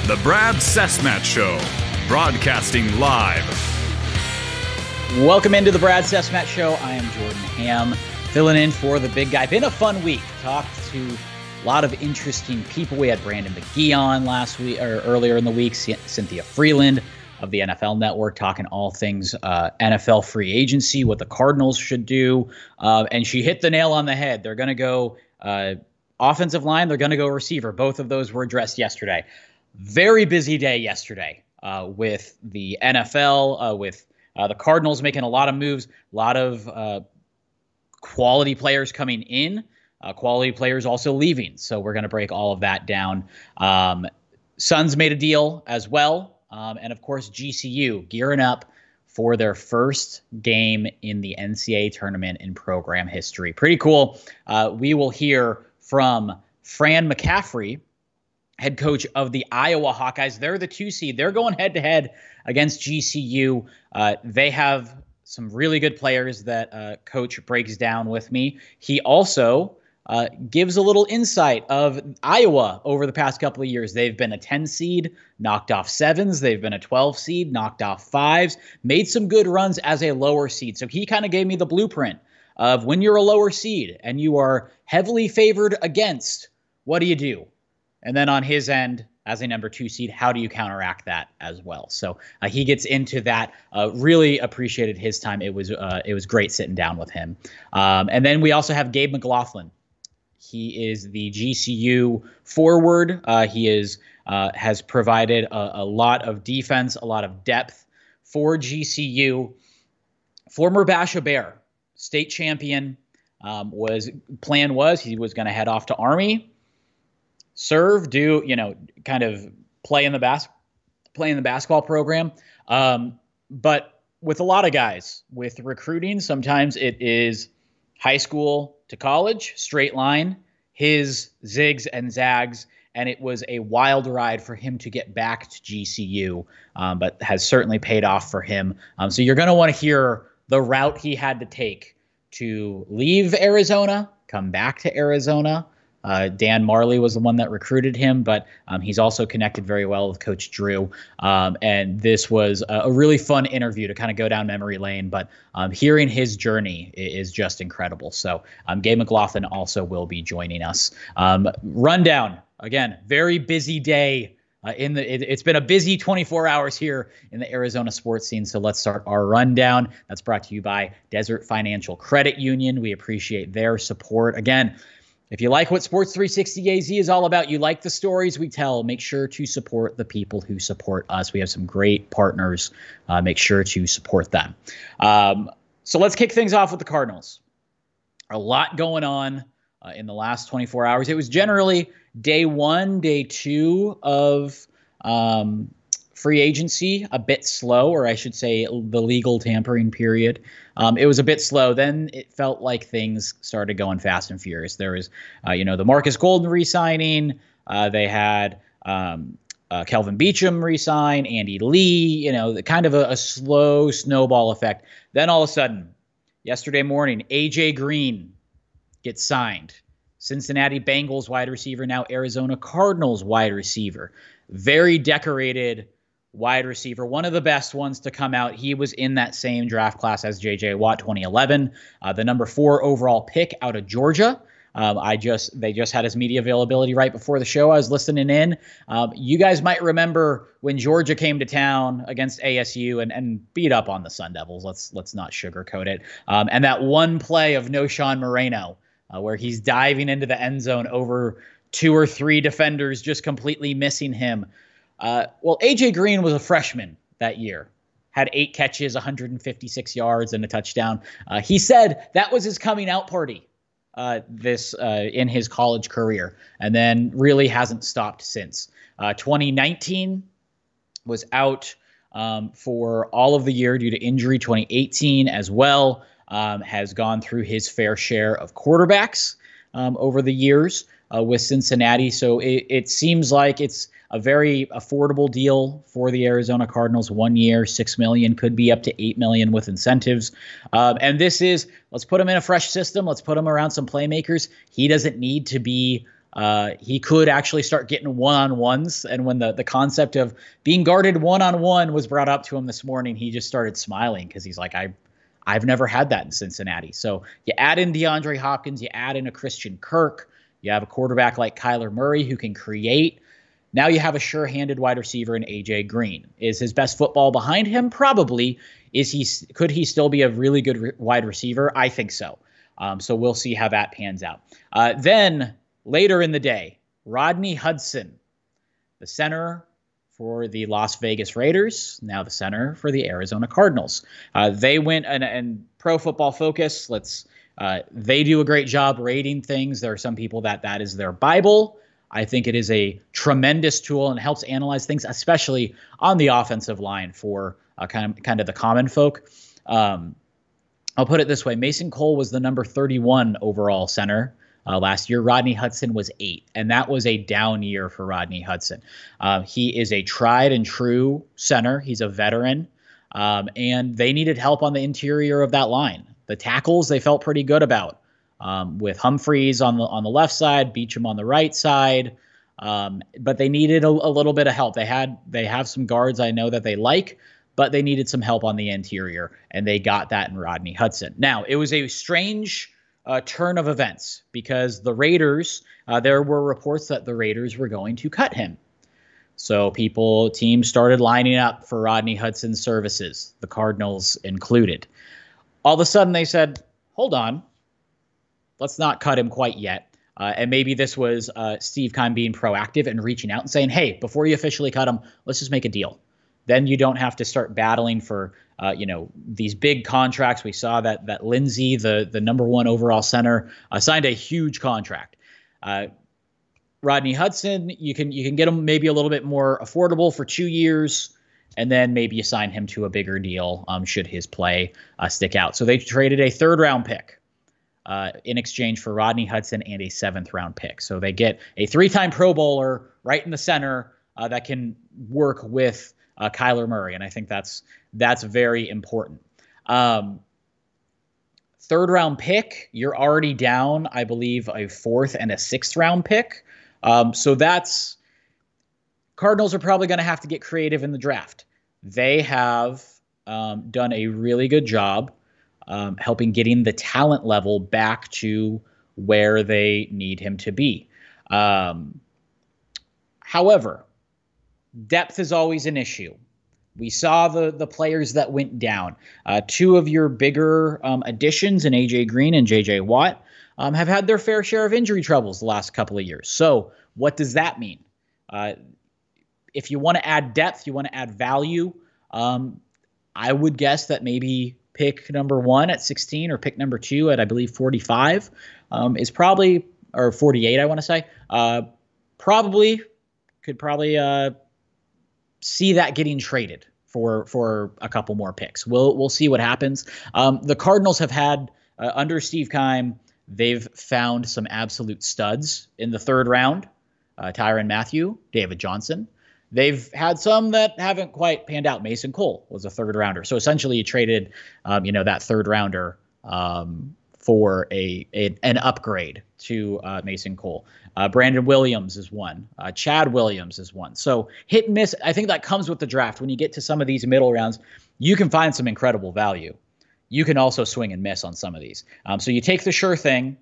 The Brad Cessmat Show, broadcasting live. Welcome into the Brad Cessmat Show. I am Jordan Ham, filling in for the big guy. Been a fun week. Talked to a lot of interesting people. We had Brandon McGee on last week, or earlier in the week. Cynthia Freeland of the NFL Network, talking all things NFL free agency, what the Cardinals should do. And she hit the nail on the head. They're going to go offensive line. They're going to go receiver. Both of those were addressed yesterday. Very busy day yesterday with the NFL, with the Cardinals making a lot of moves, a lot of quality players coming in, quality players also leaving. So we're going to break all of that down. Suns made a deal as well. And, of course, GCU gearing up for their first game in the NCAA tournament in program history. Pretty cool. We will hear from Fran McCaffery, head coach of the Iowa Hawkeyes. They're the 2 seed. They're going head-to-head against GCU. They have some really good players that coach breaks down with me. He also gives a little insight of Iowa over the past couple of years. They've been a 10 seed, knocked off 7s. They've been a 12 seed, knocked off 5s, made some good runs as a lower seed. So he kind of gave me the blueprint of when you're a lower seed and you are heavily favored against, what do you do? And then on his end, as a number 2 seed, how do you counteract that as well? So he gets into that. Really appreciated his time. It was great sitting down with him. And then we also have Gabe McLaughlin. He is the GCU forward. He has provided a lot of defense, a lot of depth for GCU. Former Basha Bear, state champion. Plan was he was going to head off to Army, serve, kind of play in the basketball program. But with a lot of guys, with recruiting, sometimes it is high school to college, straight line, his zigs and zags, and it was a wild ride for him to get back to GCU, but has certainly paid off for him. So you're going to want to hear the route he had to take to leave Arizona, come back to Arizona. Dan Marley was the one that recruited him, but he's also connected very well with Coach Drew. And this was a really fun interview to kind of go down memory lane, but hearing his journey is just incredible. So Gabe McLaughlin also will be joining us. Rundown, again, very busy day. It's been a busy 24 hours here in the Arizona sports scene. So let's start our rundown. That's brought to you by Desert Financial Credit Union. We appreciate their support. Again, if you like what Sports 360 AZ is all about, you like the stories we tell, make sure to support the people who support us. We have some great partners. Make sure to support them. So let's kick things off with the Cardinals. A lot going on in the last 24 hours. It was generally day 1, day 2 of free agency, a bit slow, or I should say the legal tampering period. It was a bit slow. Then it felt like things started going fast and furious. There was, the Marcus Golden re-signing. They had Kelvin Beachum re-sign, Andy Lee, kind of a slow snowball effect. Then all of a sudden, yesterday morning, AJ Green gets signed. Cincinnati Bengals wide receiver, now Arizona Cardinals wide receiver. Very decorated wide receiver, one of the best ones to come out. He was in that same draft class as J.J. Watt, 2011, the number 4 overall pick out of Georgia. They just had his media availability right before the show. I was listening in. You guys might remember when Georgia came to town against ASU and beat up on the Sun Devils. Let's not sugarcoat it. And that one play of Noshawn Moreno, where he's diving into the end zone over 2 or 3 defenders, just completely missing him. Well, AJ Green was a freshman that year, had 8 catches, 156 yards, and a touchdown. He said that was his coming out party in his college career, and then really hasn't stopped since. 2019 was out for all of the year due to injury. 2018 as well has gone through his fair share of quarterbacks over the years with Cincinnati. So it seems like it's a very affordable deal for the Arizona Cardinals. 1 year, $6 million, could be up to $8 million with incentives. And this is, let's put him in a fresh system. Let's put him around some playmakers. He doesn't need to be he could actually start getting one-on-ones. And when the concept of being guarded one-on-one was brought up to him this morning, he just started smiling because he's like, I've never had that in Cincinnati. So you add in DeAndre Hopkins, you add in a Christian Kirk, you have a quarterback like Kyler Murray who can create. Now you have a sure-handed wide receiver in A.J. Green. Is his best football behind him? Probably. Could he still be a really good wide receiver? I think so. So we'll see how that pans out. Then later in the day, Rodney Hudson, the center for the Las Vegas Raiders, now the center for the Arizona Cardinals. They went and Pro Football Focus. They do a great job rating things. There are some people that is their Bible. I think it is a tremendous tool and helps analyze things, especially on the offensive line for kind of the common folk. I'll put it this way. Mason Cole was the number 31 overall center last year. Rodney Hudson was 8, and that was a down year for Rodney Hudson. He is a tried and true center. He's a veteran, and they needed help on the interior of that line. The tackles they felt pretty good about. With Humphreys on the left side, Beachum on the right side, but they needed a little bit of help. They have some guards I know that they like, but they needed some help on the interior, and they got that in Rodney Hudson. Now, it was a strange turn of events because the Raiders, there were reports that the Raiders were going to cut him. So teams started lining up for Rodney Hudson's services, the Cardinals included. All of a sudden they said, hold on. Let's not cut him quite yet. And maybe this was Steve Keim being proactive and reaching out and saying, hey, before you officially cut him, let's just make a deal. Then you don't have to start battling for, these big contracts. We saw that Lindsey, the number 1 overall center, signed a huge contract. Rodney Hudson, you can get him maybe a little bit more affordable for 2 years, and then maybe you sign him to a bigger deal should his play stick out. So they traded a 3rd-round pick. In exchange for Rodney Hudson and a 7th-round pick. So they get a 3-time Pro Bowler right in the center that can work with Kyler Murray, and I think that's very important. 3rd-round pick, you're already down, I believe, a 4th and a 6th-round pick. So Cardinals are probably going to have to get creative in the draft. They have done a really good job helping getting the talent level back to where they need him to be. However, depth is always an issue. We saw the players that went down. 2 of your bigger additions in A.J. Green and J.J. Watt have had their fair share of injury troubles the last couple of years. So what does that mean? If you want to add depth, you want to add value, I would guess that maybe pick number 1 at 16 or pick number 2 at, I believe, 45 is probably, or 48, I want to say, could probably see that getting traded for a couple more picks. We'll see what happens. The Cardinals have had, under Steve Keim, they've found some absolute studs in the 3rd round, Tyrann Mathieu, David Johnson. They've had some that haven't quite panned out. Mason Cole was a 3rd rounder. So essentially you traded, that 3rd rounder for an upgrade to Mason Cole. Brandon Williams is one. Chad Williams is one. So hit and miss. I think that comes with the draft. When you get to some of these middle rounds, you can find some incredible value. You can also swing and miss on some of these. So you take the sure thing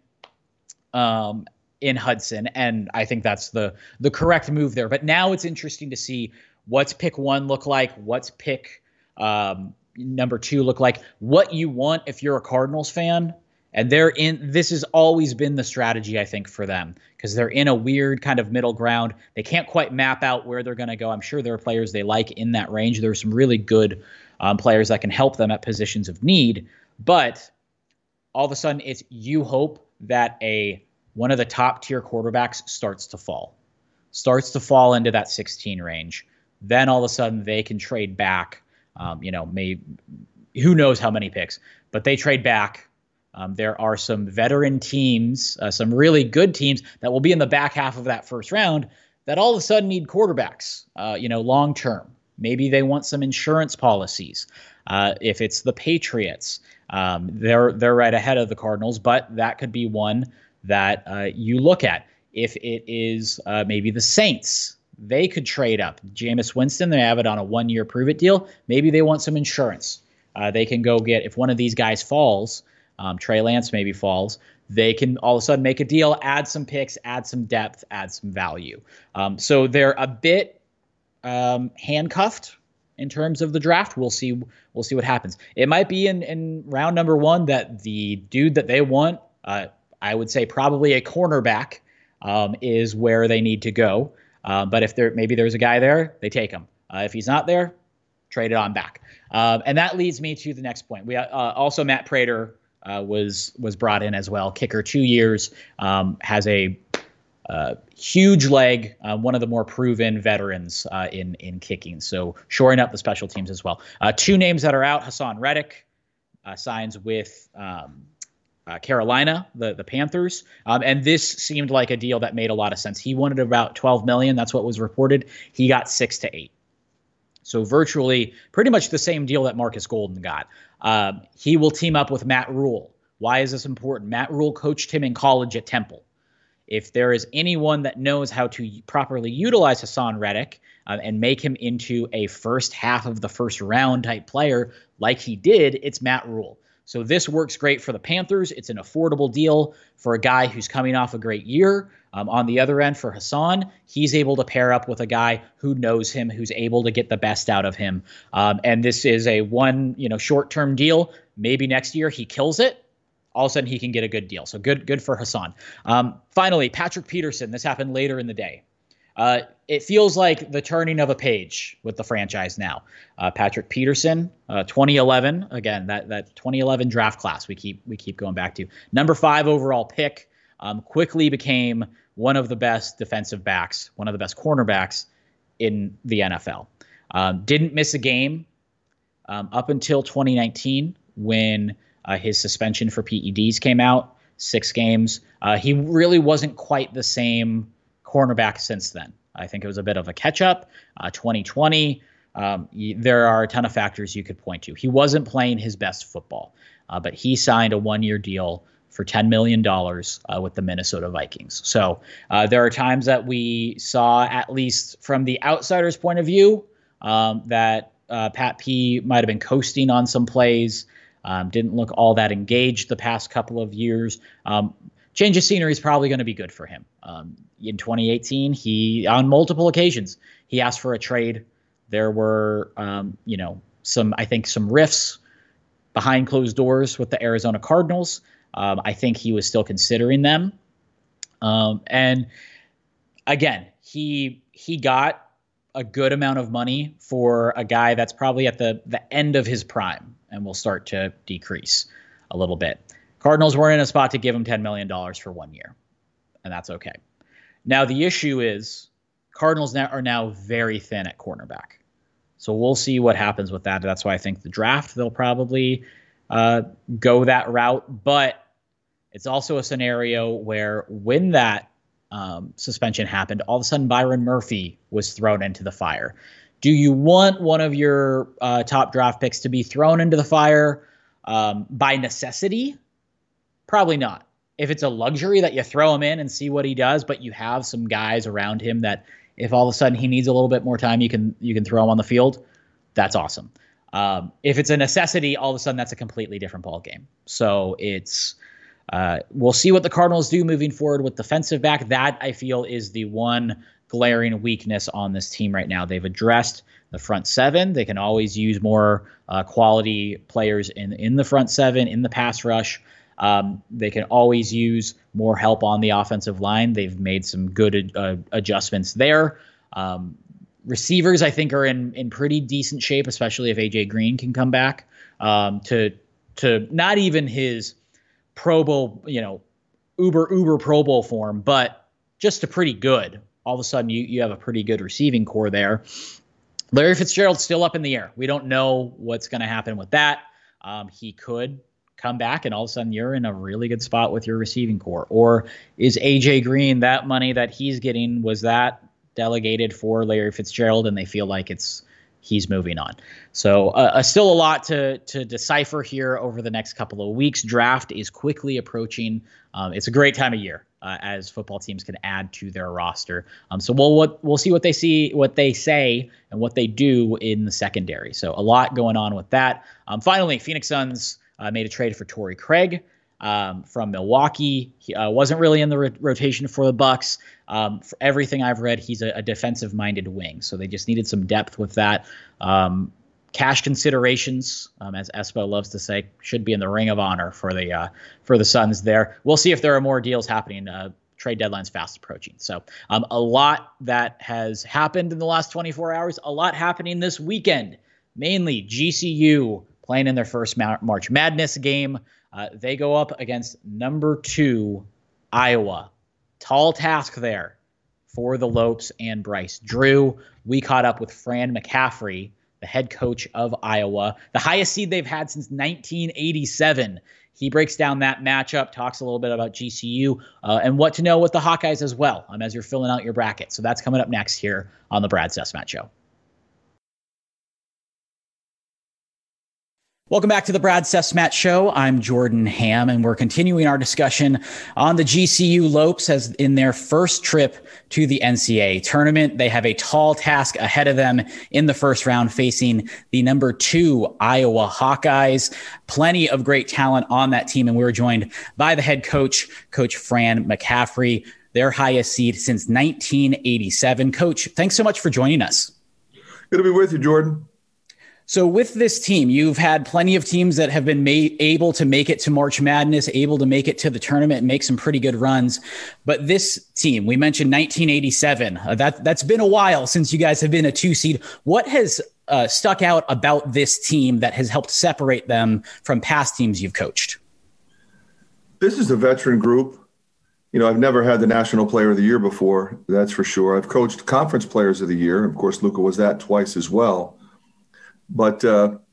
in Hudson, and I think that's the correct move there. But now it's interesting to see what's pick 1 look like, what's pick number 2 look like, what you want if you're a Cardinals fan. And this has always been the strategy, I think, for them, because they're in a weird kind of middle ground. They can't quite map out where they're going to go. I'm sure there are players they like in that range. There are some really good players that can help them at positions of need. But all of a sudden, you hope that one of the top tier quarterbacks starts to fall into that 16 range. Then all of a sudden they can trade back, maybe who knows how many picks, but they trade back. There are some veteran teams, some really good teams that will be in the back half of that 1st round that all of a sudden need quarterbacks, long term. Maybe they want some insurance policies. If it's the Patriots, they're right ahead of the Cardinals, but that could be one that you look at. If it is maybe the Saints, they could trade up. Jameis Winston, they have it on a 1-year prove-it deal. Maybe they want some insurance. They can go get, if one of these guys falls, Trey Lance maybe falls, they can all of a sudden make a deal, add some picks, add some depth, add some value. So they're a bit handcuffed in terms of the draft. We'll see what happens. It might be in round number 1 that the dude that they want, I would say probably a cornerback, is where they need to go. But if maybe there's a guy there, they take him. If he's not there, trade it on back. And that leads me to the next point. We also Matt Prater was brought in as well. Kicker, 2 years, has a huge leg, one of the more proven veterans in kicking. So shoring up the special teams as well. 2 names that are out: Hassan Reddick signs with Carolina, the Panthers. And this seemed like a deal that made a lot of sense. He wanted about $12 million. That's what was reported. He got 6 to 8. So virtually pretty much the same deal that Marcus Golden got. He will team up with Matt Rule. Why is this important? Matt Rule coached him in college at Temple. If there is anyone that knows how to properly utilize Hassan Reddick and make him into a first half of the first round type player like he did, it's Matt Rule. So this works great for the Panthers. It's an affordable deal for a guy who's coming off a great year. On the other end for Hassan, he's able to pair up with a guy who knows him, who's able to get the best out of him. And this is a short-term deal. Maybe next year he kills it. All of a sudden he can get a good deal. So good for Hassan. Finally, Patrick Peterson. This happened later in the day. It feels like the turning of a page with the franchise now. Patrick Peterson, 2011, again, that 2011 draft class we keep going back to. Number 5 overall pick, quickly became one of the best defensive backs, one of the best cornerbacks in the NFL. Didn't miss a game up until 2019 when his suspension for PEDs came out, 6 games. He really wasn't quite the same cornerback since then. I think it was a bit of a catch-up. 2020, there are a ton of factors you could point to. He wasn't playing his best football, but he signed a 1-year deal for $10 million with the Minnesota Vikings. So there are times that we saw, at least from the outsider's point of view, that Pat P might have been coasting on some plays, didn't look all that engaged the past couple of years. Change of scenery is probably going to be good for him. In 2018, on multiple occasions, he asked for a trade. There were, some rifts behind closed doors with the Arizona Cardinals. I think he was still considering them. And again, he got a good amount of money for a guy that's probably at the end of his prime and will start to decrease a little bit. Cardinals weren't in a spot to give him $10 million for 1 year, and that's okay. Now, the issue is Cardinals are now very thin at cornerback. So we'll see what happens with that. That's why I think the draft, they'll probably go that route. But it's also a scenario where when that suspension happened, all of a sudden Byron Murphy was thrown into the fire. Do you want one of your top draft picks to be thrown into the fire by necessity? Probably not. If it's a luxury that you throw him in and see what he does, but you have some guys around him that if all of a sudden he needs a little bit more time, you can throw him on the field, that's awesome. If it's a necessity, all of a sudden that's a completely different ball game. So we'll see what the Cardinals do moving forward with defensive back. That, I feel, is the one glaring weakness on this team right now. They've addressed the front 7. They can always use more quality players in the front 7, in the pass rush. They can always use more help on the offensive line. They've made some good adjustments there. Receivers, I think, are in pretty decent shape, especially if AJ Green can come back to not even his Pro Bowl, uber Pro Bowl form, but just a pretty good. All of a sudden, you have a pretty good receiving core there. Larry Fitzgerald's still up in the air. We don't know what's going to happen with that. He could come back and all of a sudden you're in a really good spot with your receiving core. Or is AJ Green, that money that he's getting, was that delegated for Larry Fitzgerald and they feel like he's moving on? So still a lot to decipher here over the next couple of weeks. Draft is quickly approaching. It's a great time of year as football teams can add to their roster. So we'll see what they say, and what they do in the secondary. So a lot going on with that. Finally, Phoenix Suns made a trade for Torrey Craig from Milwaukee. He wasn't really in the rotation for the Bucks. For everything I've read, he's a defensive-minded wing, so they just needed some depth with that. Cash considerations, as Espo loves to say, should be in the ring of honor for the Suns there. We'll see if there are more deals happening. Trade deadline's fast approaching. So a lot that has happened in the last 24 hours, a lot happening this weekend. Mainly GCU playing in their first March Madness game. They go up against number 2 Iowa. Tall task there for the Lopes and Bryce Drew. We caught up with Fran McCaffery, the head coach of Iowa, the highest seed they've had since 1987. He breaks down that matchup, talks a little bit about GCU, and what to know with the Hawkeyes as well, as you're filling out your bracket. So that's coming up next here on the Brad Cessmat Show. Welcome back to the Brad Cessmat Show. I'm Jordan Ham, and we're continuing our discussion on the GCU Lopes as in their first trip to the NCAA tournament. They have a tall task ahead of them in the first round, facing the number 2 Iowa Hawkeyes. Plenty of great talent on that team, and we're joined by the head coach, Coach Fran McCaffery, their highest seed since 1987. Coach, thanks so much for joining us. Good to be with you, Jordan. So with this team, you've had plenty of teams that have been able to make it to March Madness, able to make it to the tournament and make some pretty good runs. But this team, we mentioned 1987. That's been a while since you guys have been a 2 seed. What has stuck out about this team that has helped separate them from past teams you've coached? This is a veteran group. I've never had the National Player of the Year before, that's for sure. I've coached Conference Players of the Year. Of course, Luka was that twice as well. But,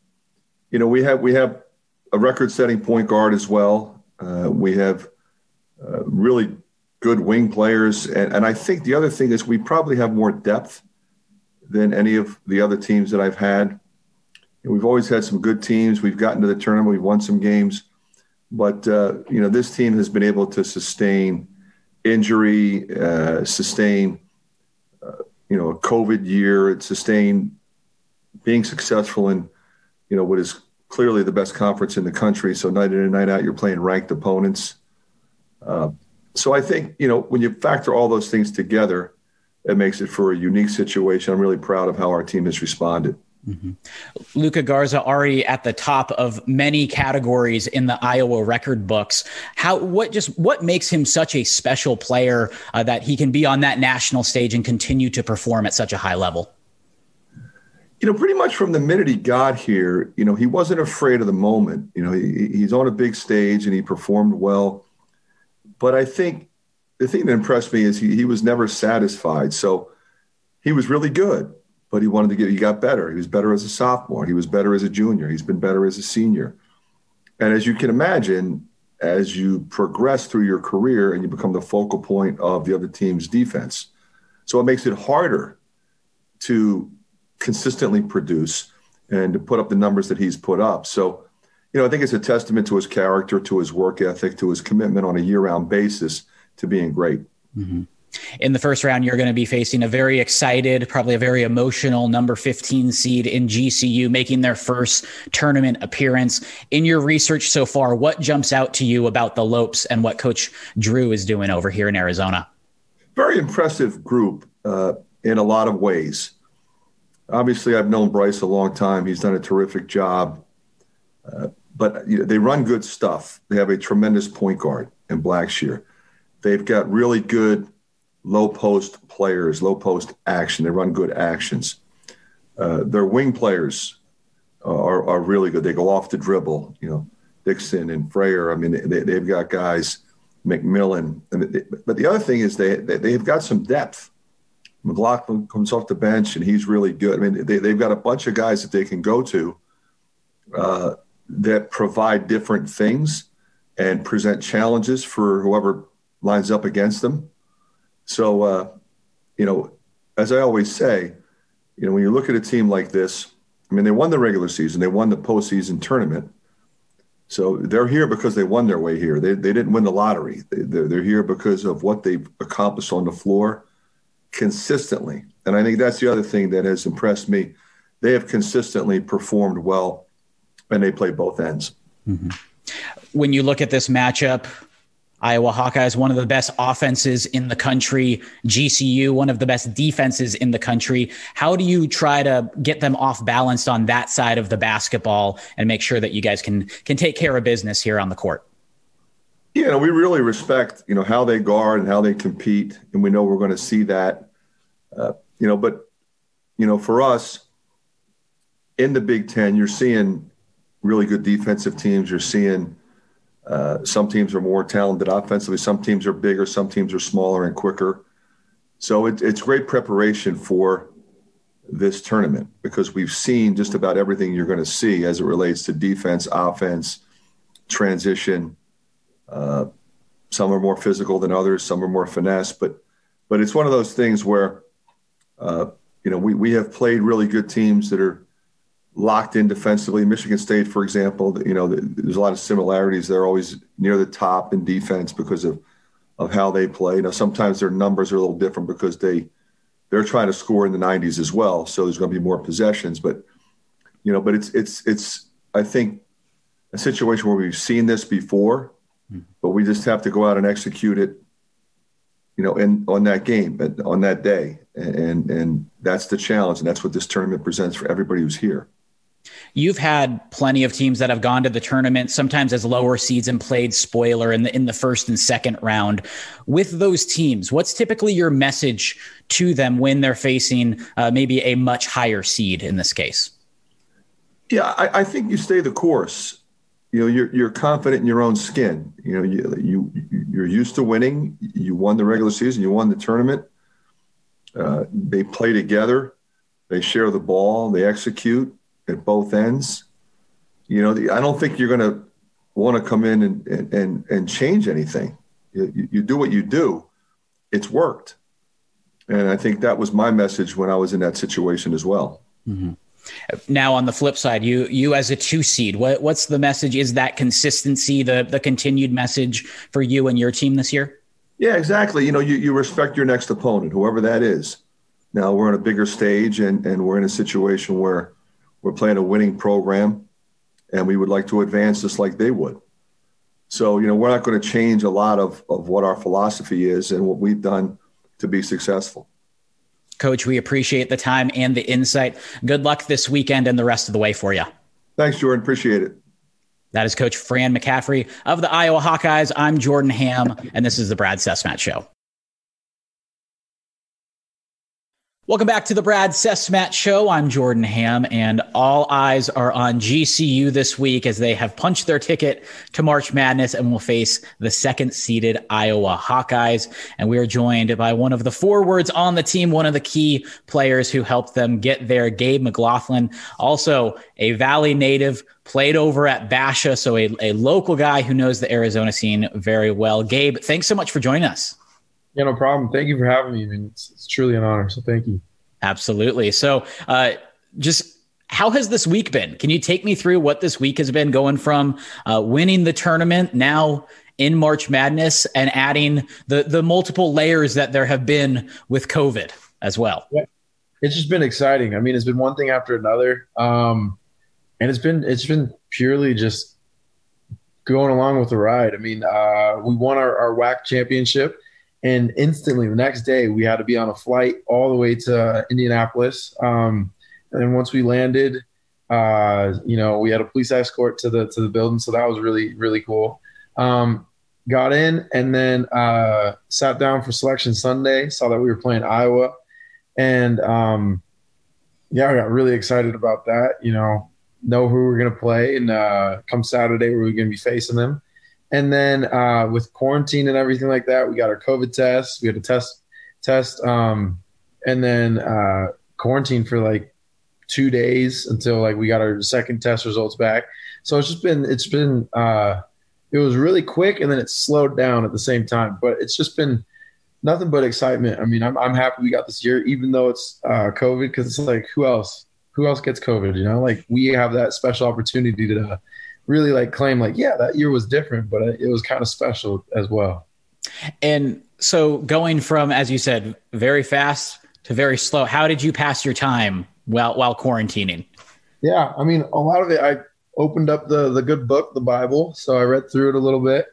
we have a record-setting point guard as well. We have really good wing players. And I think the other thing is we probably have more depth than any of the other teams that I've had. We've always had some good teams. We've gotten to the tournament. We've won some games. But, this team has been able to sustain injury, sustain, a COVID year, sustain being successful in, what is clearly the best conference in the country. So night in and night out, you're playing ranked opponents. So I think, when you factor all those things together, it makes it for a unique situation. I'm really proud of how our team has responded. Mm-hmm. Luka Garza already at the top of many categories in the Iowa record books. What makes him such a special player that he can be on that national stage and continue to perform at such a high level? Pretty much from the minute he got here, he wasn't afraid of the moment. He's on a big stage and he performed well. But I think the thing that impressed me is he was never satisfied. So he was really good, but he got better. He was better as a sophomore. He was better as a junior. He's been better as a senior. And as you can imagine, as you progress through your career and you become the focal point of the other team's defense. So it makes it harder to consistently produce and to put up the numbers that he's put up. So, I think it's a testament to his character, to his work ethic, to his commitment on a year-round basis to being great. Mm-hmm. In the first round, you're going to be facing a very excited, probably a very emotional number 15 seed in GCU, making their first tournament appearance. In your research so far, what jumps out to you about the Lopes and what Coach Drew is doing over here in Arizona? Very impressive group in a lot of ways. Obviously, I've known Bryce a long time. He's done a terrific job. But they run good stuff. They have a tremendous point guard in Blackshear. They've got really good low post players, low post action. They run good actions. Their wing players are really good. They go off the dribble, Dixon and Freyer. I mean, they've got guys, McMillan. But the other thing is they've got some depth. McLaughlin comes off the bench, and he's really good. I mean, they've got a bunch of guys that they can go to that provide different things and present challenges for whoever lines up against them. So, as I always say, when you look at a team like this, I mean, they won the regular season, they won the postseason tournament, So they're here because they won their way here. They didn't win the lottery. They're here because of what they've accomplished on the floor consistently. And I think that's the other thing that has impressed me. They have consistently performed well, and they play both ends. Mm-hmm. When you look at this matchup, Iowa Hawkeyes, one of the best offenses in the country, GCU, one of the best defenses in the country. How do you try to get them off balanced on that side of the basketball and make sure that you guys can take care of business here on the court? Yeah, we really respect, how they guard and how they compete, and we know we're going to see that. But for us in the Big Ten, you're seeing really good defensive teams. You're seeing some teams are more talented offensively. Some teams are bigger. Some teams are smaller and quicker. So it's great preparation for this tournament because we've seen just about everything you're going to see as it relates to defense, offense, transition. Some are more physical than others. Some are more finesse. But it's one of those things where, we have played really good teams that are locked in defensively. Michigan State, for example, there's a lot of similarities. They're always near the top in defense because of how they play. Now, sometimes their numbers are a little different because they're trying to score in the 90s as well. So there's going to be more possessions. But it's I think a situation where we've seen this before, but we just have to go out and execute it, on that game, on that day. And that's the challenge. And that's what this tournament presents for everybody who's here. You've had plenty of teams that have gone to the tournament, sometimes as lower seeds and played spoiler in the first and second round. With those teams, what's typically your message to them when they're facing maybe a much higher seed in this case? Yeah, I think you stay the course. You're confident in your own skin. You're used to winning. You won the regular season. You won the tournament. They play together. They share the ball. They execute at both ends. I don't think you're going to want to come in and change anything. You do what you do. It's worked. And I think that was my message when I was in that situation as well. Mm-hmm. Now, on the flip side, you as a 2 seed, what's the message? Is that consistency the continued message for you and your team this year? Yeah, exactly. You respect your next opponent, whoever that is. Now we're on a bigger stage and we're in a situation where we're playing a winning program and we would like to advance just like they would. So, we're not going to change a lot of what our philosophy is and what we've done to be successful. Coach, we appreciate the time and the insight. Good luck this weekend and the rest of the way for you. Thanks, Jordan. Appreciate it. That is Coach Fran McCaffery of the Iowa Hawkeyes. I'm Jordan Ham, and this is the Brad Cesmat Show. Welcome back to the Brad Cesmat Show. I'm Jordan Ham, and all eyes are on GCU this week as they have punched their ticket to March Madness and will face the second-seeded Iowa Hawkeyes. And we are joined by one of the forwards on the team, one of the key players who helped them get there, Gabe McLaughlin, also a Valley native, played over at Basha, so a local guy who knows the Arizona scene very well. Gabe, thanks so much for joining us. Yeah, no problem. Thank you for having me. I mean, it's truly an honor. So thank you. Absolutely. So just how has this week been? Can you take me through what this week has been, going from winning the tournament now in March Madness and adding the multiple layers that there have been with COVID as well? Yeah. It's just been exciting. I mean, it's been one thing after another. And it's been purely just going along with the ride. I mean, we won our WAC championship. And instantly, the next day, we had to be on a flight all the way to Indianapolis. And then once we landed, we had a police escort to the building, so that was really, really cool. Got in and then sat down for selection Sunday. Saw that we were playing Iowa, and I got really excited about that. Know who we're gonna play, and come Saturday, we're gonna be facing them. And then with quarantine and everything like that, we got our COVID test. We had a test, and then quarantine for like 2 days until like we got our second test results back. So it was really quick, and then it slowed down at the same time. But it's just been nothing but excitement. I mean, I'm happy we got this year, even though it's COVID, because it's like who else gets COVID? Like we have that special opportunity to really like claim like, yeah, that year was different, but it was kind of special as well. And so going from, as you said, very fast to very slow, how did you pass your time while quarantining? Yeah, I mean, a lot of it, I opened up the good book, the Bible. So I read through it a little bit.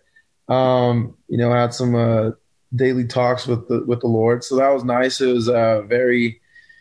Had some daily talks with the Lord. So that was nice. It was very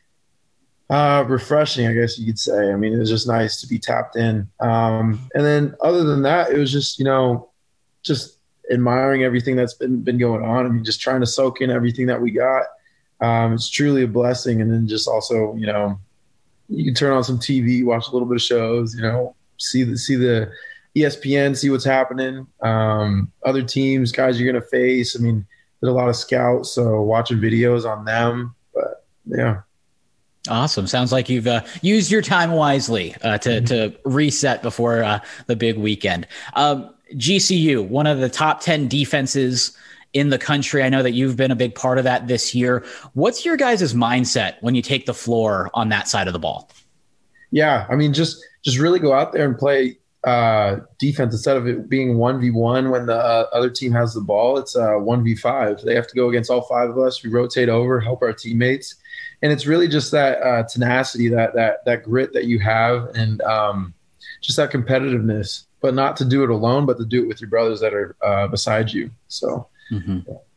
refreshing, I guess you could say. I mean, it was just nice to be tapped in. And then other than that, it was just, just admiring everything that's been going on. I mean, just trying to soak in everything that we got. It's truly a blessing. And then just also, you can turn on some TV, watch a little bit of shows, see the ESPN, see what's happening. Other teams, guys you're going to face. I mean, did a lot of scouts, so watching videos on them. But yeah. Awesome. Sounds like you've used your time wisely to reset before the big weekend. GCU, one of the top 10 defenses in the country. I know that you've been a big part of that this year. What's your guys' mindset when you take the floor on that side of the ball? Yeah, I mean, just really go out there and play defense instead of it being 1v1 when the other team has the ball. It's 1v5. They have to go against all five of us. We rotate over, help our teammates. And it's really just that tenacity, that grit that you have, and just that competitiveness, but not to do it alone, but to do it with your brothers that are beside you. So, yeah.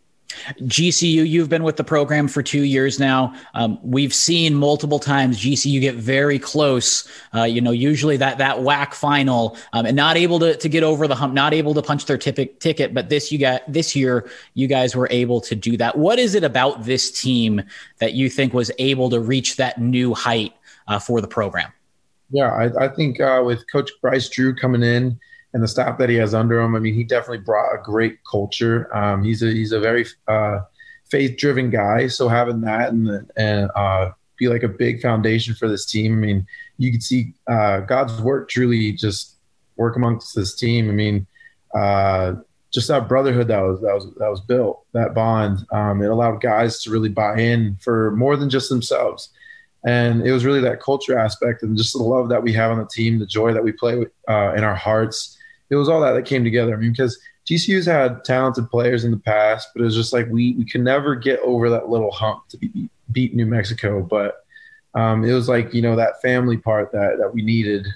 GCU, you've been with the program for 2 years now. We've seen multiple times GCU get very close, usually that WAC final, and not able to get over the hump, not able to punch their ticket. But this year, you guys were able to do that. What is it about this team that you think was able to reach that new height for the program? Yeah, I think with Coach Bryce Drew coming in, and the staff that he has under him, I mean, he definitely brought a great culture. He's a very faith-driven guy. So having that and be like a big foundation for this team. I mean, you could see God's work truly just work amongst this team. I mean, just that brotherhood that was built, that bond. It allowed guys to really buy in for more than just themselves. And it was really that culture aspect and just the love that we have on the team, the joy that we play with, in our hearts. It was all that came together. I mean, because GCU's had talented players in the past, but it was just like we could never get over that little hump to beat New Mexico. But it was like, that family part that we needed,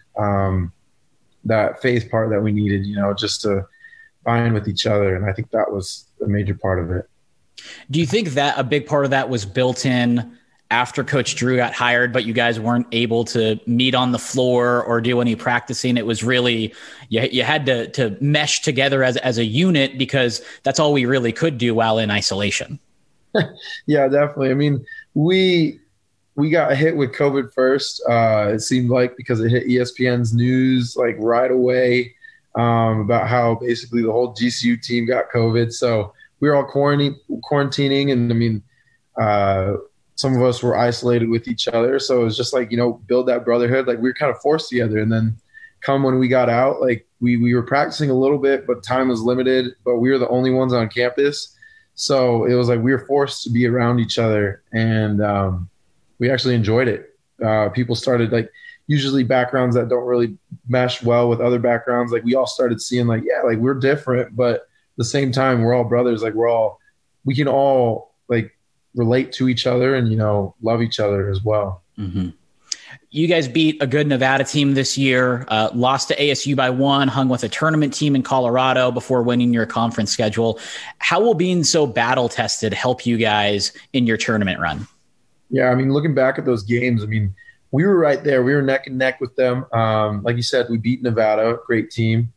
that faith part that we needed, just to bind with each other. And I think that was a major part of it. Do you think that a big part of that was built in after Coach Drew got hired, but you guys weren't able to meet on the floor or do any practicing? It was really, you had to mesh together as a unit because that's all we really could do while in isolation. Yeah, definitely. I mean, we got hit with COVID first. It seemed like because it hit ESPN's news like right away about how basically the whole GCU team got COVID. So we were all quarantining, and I mean, some of us were isolated with each other. So it was just like, build that brotherhood. Like we were kind of forced together. And then come when we got out, like we were practicing a little bit, but time was limited, but we were the only ones on campus. So it was like we were forced to be around each other. And we actually enjoyed it. People started like usually backgrounds that don't really mesh well with other backgrounds. Like we all started seeing like, yeah, like we're different, but at the same time, we're all brothers. Like we can all like relate to each other and, love each other as well. Mm-hmm. You guys beat a good Nevada team this year, lost to ASU by 1, hung with a tournament team in Colorado before winning your conference schedule. How will being so battle tested help you guys in your tournament run? Yeah. I mean, looking back at those games, I mean, we were right there. We were neck and neck with them. Like you said, we beat Nevada, great team.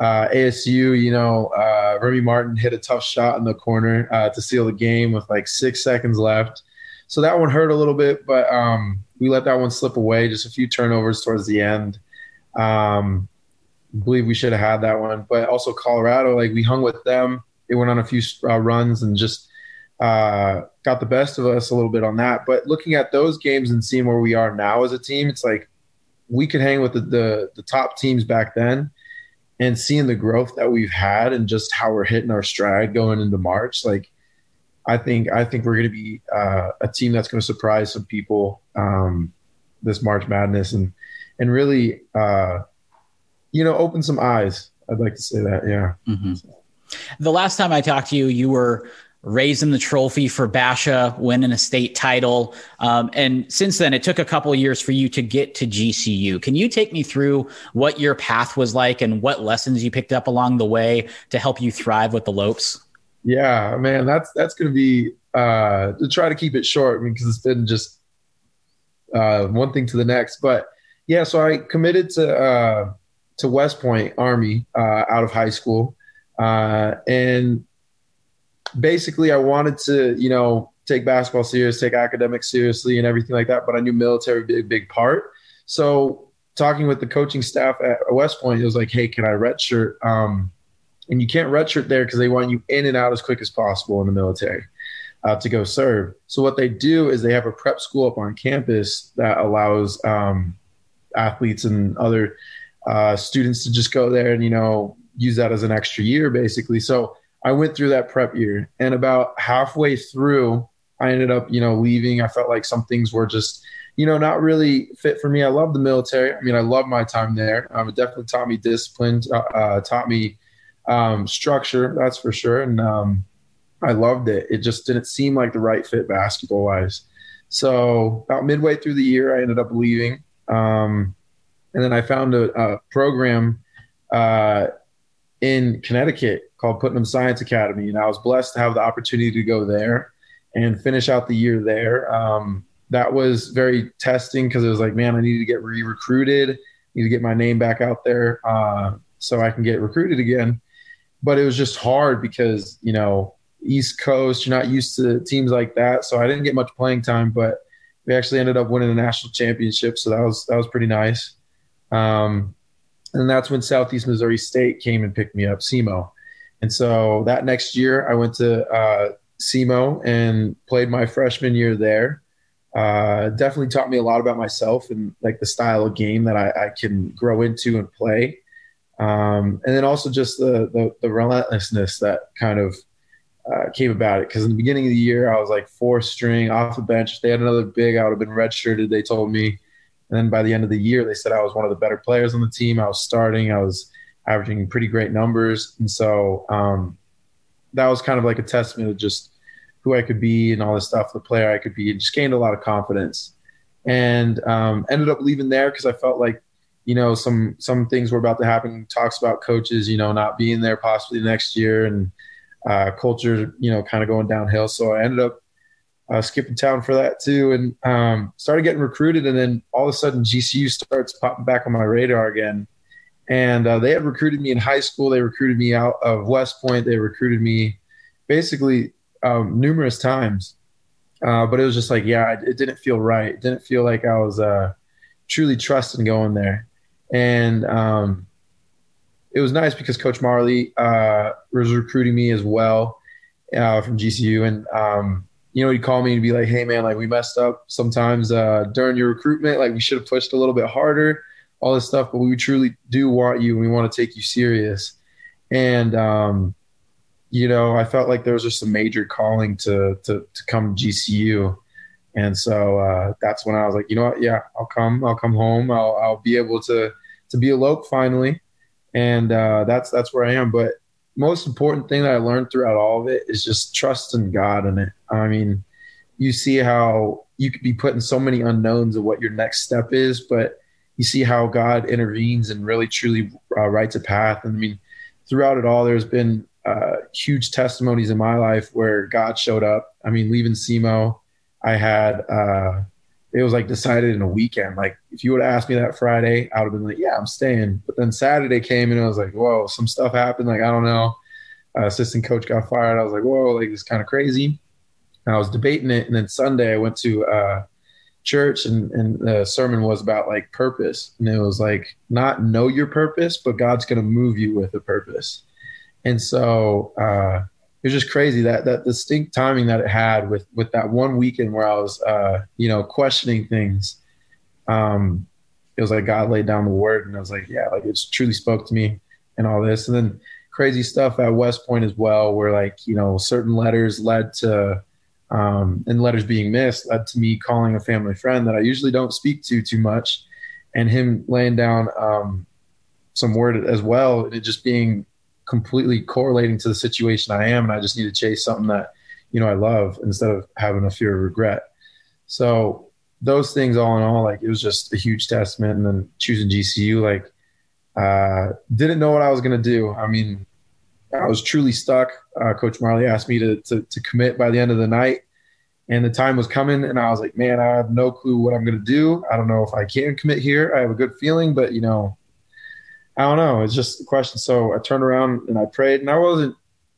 ASU, Remy Martin hit a tough shot in the corner to seal the game with like 6 seconds left. So that one hurt a little bit, but we let that one slip away. Just a few turnovers towards the end. Believe we should have had that one. But also Colorado, like we hung with them. They went on a few runs and just got the best of us a little bit on that. But looking at those games and seeing where we are now as a team, it's like we could hang with the top teams back then. And seeing the growth that we've had and just how we're hitting our stride going into March, like I think we're going to be a team that's going to surprise some people this March Madness and really open some eyes. I'd like to say that. Yeah. Mm-hmm. The last time I talked to you, you were raising the trophy for Basha, winning a state title. And since then, it took a couple of years for you to get to GCU. Can you take me through what your path was like and what lessons you picked up along the way to help you thrive with the Lopes? Yeah, man, that's going to be to try to keep it short because it's been just one thing to the next. But yeah, so I committed to West Point Army out of high school. And basically I wanted to, take basketball serious, take academics seriously and everything like that. But I knew military would be a big part. So talking with the coaching staff at West Point, it was like, hey, can I redshirt? And you can't redshirt there because they want you in and out as quick as possible in the military to go serve. So what they do is they have a prep school up on campus that allows athletes and other students to just go there and, use that as an extra year basically. So I went through that prep year, and about halfway through, I ended up, leaving. I felt like some things were just, not really fit for me. I love the military. I mean, I love my time there. It definitely taught me discipline, taught me structure, that's for sure. And I loved it. It just didn't seem like the right fit basketball wise. So about midway through the year, I ended up leaving. And then I found a program in Connecticut called Putnam Science Academy. And I was blessed to have the opportunity to go there and finish out the year there. That was very testing because it was like, man, I needed to get re-recruited, need to get my name back out there so I can get recruited again. But it was just hard because, East Coast, you're not used to teams like that. So I didn't get much playing time, but we actually ended up winning a national championship. So that was pretty nice. And that's when Southeast Missouri State came and picked me up, SEMO. And so that next year I went to SEMO and played my freshman year there. Definitely taught me a lot about myself and like the style of game that I can grow into and play. And then also just the relentlessness that kind of came about it. Because in the beginning of the year, I was like 4th string off the bench. If they had another big, I would have been redshirted, they told me. And then by the end of the year, they said I was one of the better players on the team. I was starting. I was averaging pretty great numbers. And so that was kind of like a testament of just who I could be and all this stuff, the player I could be, and just gained a lot of confidence. And ended up leaving there because I felt like, some things were about to happen. Talks about coaches, not being there possibly the next year, and culture, kind of going downhill. So I ended up skipping town for that too, and started getting recruited. And then all of a sudden GCU starts popping back on my radar again. And they had recruited me in high school. They recruited me out of West Point. They recruited me basically numerous times. But it was just like, it didn't feel right. It didn't feel like I was truly trusting going there. And it was nice because Coach Marley was recruiting me as well from GCU. And, he'd call me and be like, hey, man, like we messed up sometimes during your recruitment. Like we should have pushed a little bit harder, all this stuff. But we truly do want you and we want to take you serious. And, I felt like there was just a major calling to come to GCU. And so that's when I was like, you know what? Yeah, I'll come home. I'll be able to be a Lope finally. And that's where I am. But most important thing that I learned throughout all of it is just trust in God in it. I mean, you see how you could be put in so many unknowns of what your next step is, but you see how God intervenes and really truly writes a path. And I mean, throughout it all, there's been huge testimonies in my life where God showed up. I mean, leaving SEMO, I had it was like decided in a weekend. Like if you would have asked me that Friday, I would have been like, yeah, I'm staying. But then Saturday came and I was like, whoa, some stuff happened. Like, I don't know. Assistant coach got fired. I was like, whoa, like it's kind of crazy. And I was debating it. And then Sunday I went to church and the sermon was about like purpose. And it was like, not know your purpose, but God's going to move you with a purpose. And so it was just crazy that distinct timing that it had with that one weekend where I was, questioning things. It was like God laid down the word and I was like, yeah, like it truly spoke to me and all this. And then crazy stuff at West Point as well, where like, certain letters led to, and letters being missed led to me calling a family friend that I usually don't speak to too much, and him laying down some word as well, and it just being completely correlating to the situation I am, and I just need to chase something that, you know, I love instead of having a fear of regret. So those things all in all, like, it was just a huge testament. And then choosing GCU, like, didn't know what I was going to do. I mean, I was truly stuck. Coach Marley asked me to commit by the end of the night, and the time was coming, and I was like, man, I have no clue what I'm going to do. I don't know if I can commit here. I have a good feeling, but, you know, I don't know. It's just a question. So I turned around and I prayed, and I wasn't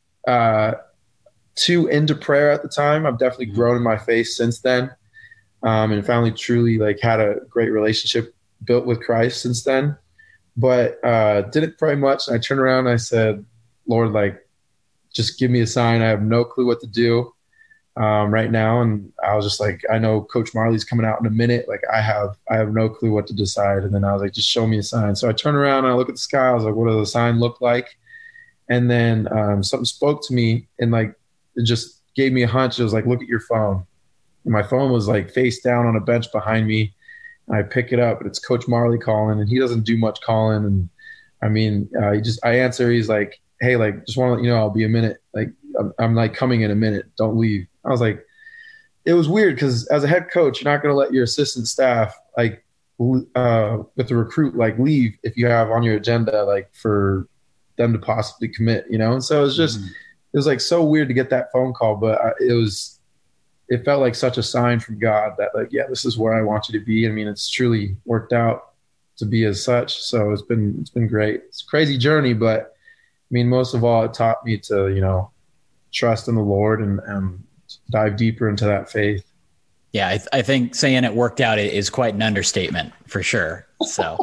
too into prayer at the time. I've definitely grown in my faith since then, and finally truly, like, had a great relationship built with Christ since then. But didn't pray much. And I turned around and I said, Lord, like, just give me a sign. I have no clue what to do right now. And I was just like, I know Coach Marley's coming out in a minute. Like, I have no clue what to decide. And then I was like, just show me a sign. So I turned around and I look at the sky. I was like, what does the sign look like? And then something spoke to me, and, like, it just gave me a hunch. It was like, look at your phone. And my phone was, like, face down on a bench behind me. I pick it up, and it's Coach Marley calling, and he doesn't do much calling. And I mean, I answer. He's like, hey, like, just want to let you know, I'll be a minute. Like, I'm like coming in a minute. Don't leave. I was like, it was weird because as a head coach, you're not going to let your assistant staff, like, with the recruit, like, leave if you have on your agenda, like, for them to possibly commit, you know? And so it was just, it was like so weird to get that phone call, but it felt like such a sign from God that, like, yeah, this is where I want you to be. I mean, it's truly worked out to be as such. So it's been great. It's a crazy journey, but I mean, most of all, it taught me to, you know, trust in the Lord and dive deeper into that faith. Yeah, I think saying it worked out is quite an understatement for sure. So,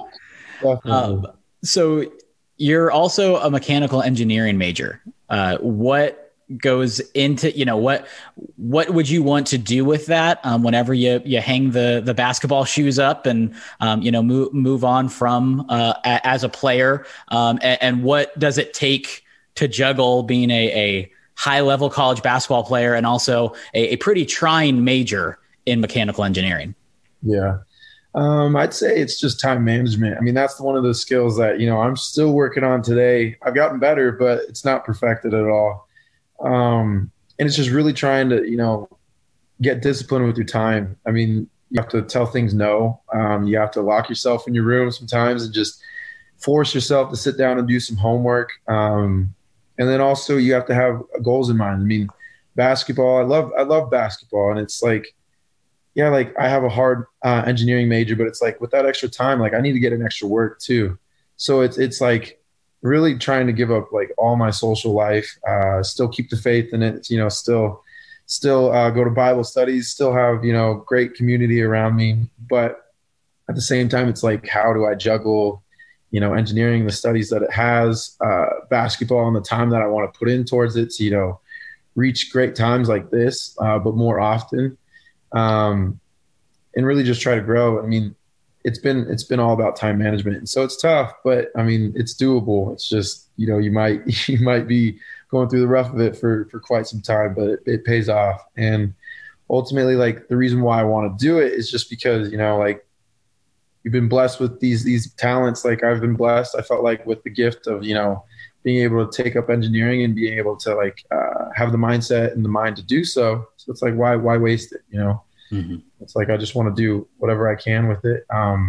so you're also a mechanical engineering major. What goes into, you know, what would you want to do with that whenever you hang the basketball shoes up and, you know, move on from as a player? And what does it take to juggle being a high level college basketball player and also a pretty trying major in mechanical engineering? Yeah. I'd say it's just time management. I mean, that's one of the skills that, you know, I'm still working on today. I've gotten better, but it's not perfected at all. And it's just really trying to, you know, get disciplined with your time. I mean, you have to tell things no. You have to lock yourself in your room sometimes and just force yourself to sit down and do some homework. And then also you have to have goals in mind. I mean, basketball, I love basketball, and it's like, yeah, like, I have a hard engineering major, but it's like, with that extra time, like, I need to get an extra work too. So it's like really trying to give up, like, all my social life, still keep the faith in it, you know, still go to Bible studies, still have, you know, great community around me. But at the same time, it's like, how do I juggle, you know, engineering, the studies that it has, basketball, and the time that I want to put in towards it to, you know, reach great times like this, but more often. And really just try to grow. I mean, it's been all about time management. And so it's tough, but I mean, it's doable. It's just, you know, you might be going through the rough of it for quite some time, but it pays off. And ultimately, like, the reason why I want to do it is just because, you know, like, you've been blessed with these talents. Like, I've been blessed, I felt like, with the gift of, you know, being able to take up engineering and being able to, like, have the mindset and the mind to do so. So it's like, why waste it? You know, It's like, I just want to do whatever I can with it.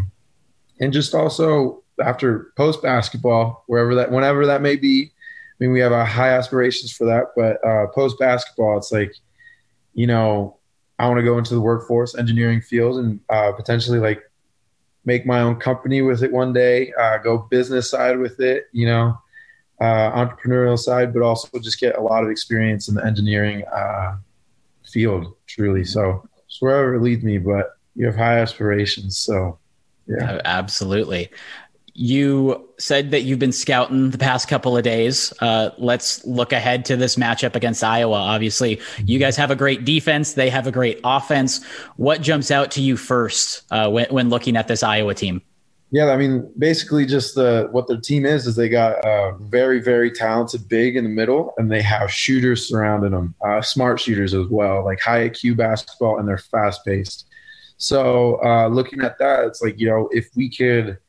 And just also after post basketball, whenever that may be, I mean, we have high aspirations for that, but post basketball, it's like, you know, I want to go into the workforce engineering field and potentially, like, make my own company with it one day, go business side with it, you know, entrepreneurial side, but also just get a lot of experience in the engineering field, truly. So it's wherever it leads me, but you have high aspirations. So, yeah. Absolutely. You said that you've been scouting the past couple of days. Let's look ahead to this matchup against Iowa. Obviously, you guys have a great defense. They have a great offense. What jumps out to you first when looking at this Iowa team? Yeah, I mean, basically just what their team is they got a very, very talented big in the middle, and they have shooters surrounding them, smart shooters as well, like high IQ basketball, and they're fast-paced. So looking at that, it's like, you know, if we could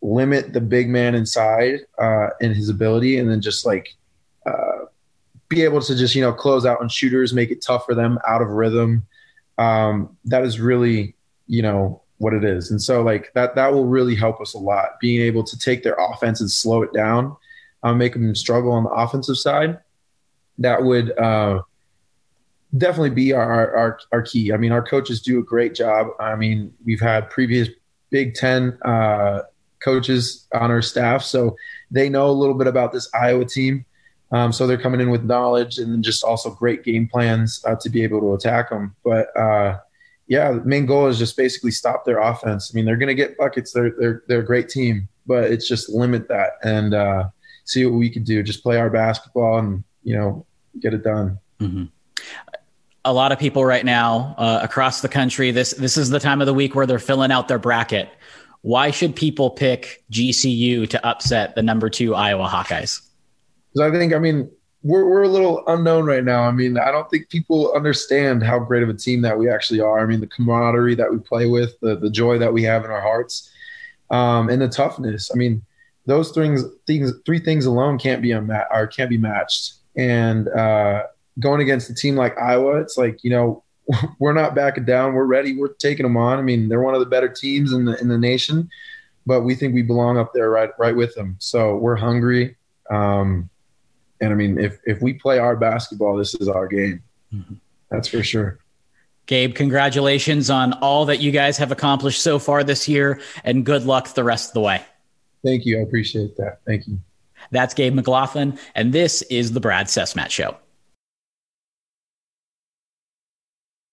limit the big man inside and his ability, and then just like be able to just, close out on shooters, make it tough for them out of rhythm. That is really, what it is. And so like that will really help us a lot, being able to take their offense and slow it down, make them struggle on the offensive side. That would definitely be our key. I mean, our coaches do a great job. I mean, we've had previous Big Ten coaches on our staff, so they know a little bit about this Iowa team. So they're coming in with knowledge and then just also great game plans to be able to attack them. But the main goal is just basically stop their offense. I mean, they're going to get buckets. They're a great team, but it's just limit that and see what we can do. Just play our basketball and, get it done. Mm-hmm. A lot of people right now across the country, this is the time of the week where they're filling out their bracket. Why should people pick GCU to upset the number 2 Iowa Hawkeyes? Because I think, we're a little unknown right now. I mean, I don't think people understand how great of a team that we actually are. I mean, the camaraderie that we play with, the joy that we have in our hearts, and the toughness. I mean, those three things alone can't be matched. And going against a team like Iowa, it's like, we're not backing down. We're ready. We're taking them on. I mean, they're one of the better teams in the nation, but we think we belong up there right with them. So we're hungry. And I mean, if we play our basketball, this is our game. Mm-hmm. That's for sure. Gabe, congratulations on all that you guys have accomplished so far this year, and good luck the rest of the way. Thank you. I appreciate that. Thank you. That's Gabe McLaughlin, and this is the Brad Cesmat Show.